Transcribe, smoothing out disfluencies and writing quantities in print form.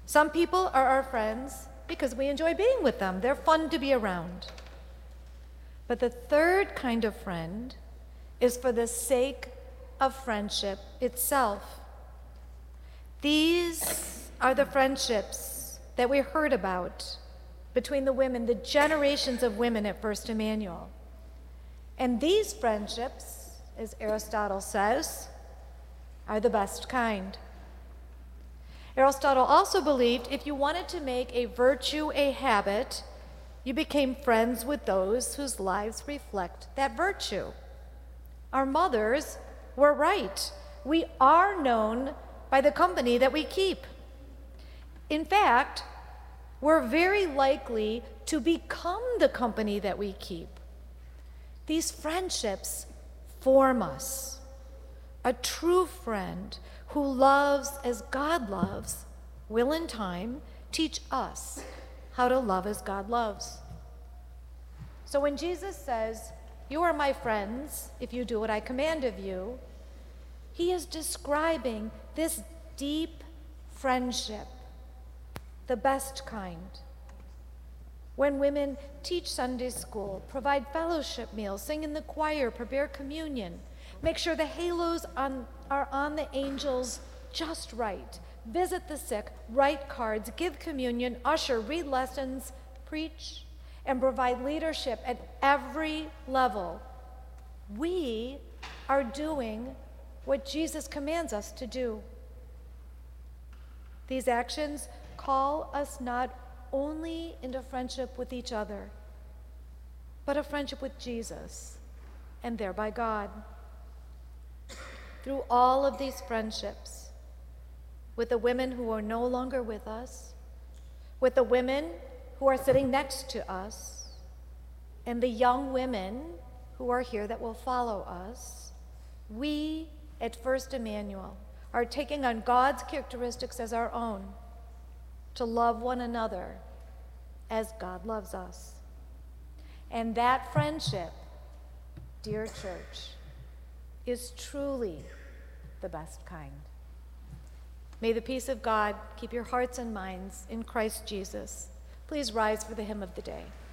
Some people are our friends because we enjoy being with them. They're fun to be around. But the third kind of friend is for the sake of friendship itself. These are the friendships that we heard about between the women, the generations of women at First Emmanuel. And these friendships, as Aristotle says, are the best kind. Aristotle also believed if you wanted to make a virtue a habit, you became friends with those whose lives reflect that virtue. Our mothers were right. We are known by the company that we keep. In fact, we're very likely to become the company that we keep. These friendships form us. A true friend who loves as God loves will in time teach us how to love as God loves. So when Jesus says, "You are my friends if you do what I command of you," he is describing this deep friendship, the best kind. When women teach Sunday school, provide fellowship meals, sing in the choir, prepare communion, make sure the halos are on the angels just right, visit the sick, write cards, give communion, usher, read lessons, preach, and provide leadership at every level, we are doing what Jesus commands us to do. These actions call us not only into friendship with each other, but a friendship with Jesus and thereby God. Through all of these friendships, with the women who are no longer with us, with the women who are sitting next to us, and the young women who are here that will follow us, we at First Emmanuel are taking on God's characteristics as our own, to love one another as God loves us. And that friendship, dear church, is truly the best kind. May the peace of God keep your hearts and minds in Christ Jesus. Please rise for the hymn of the day.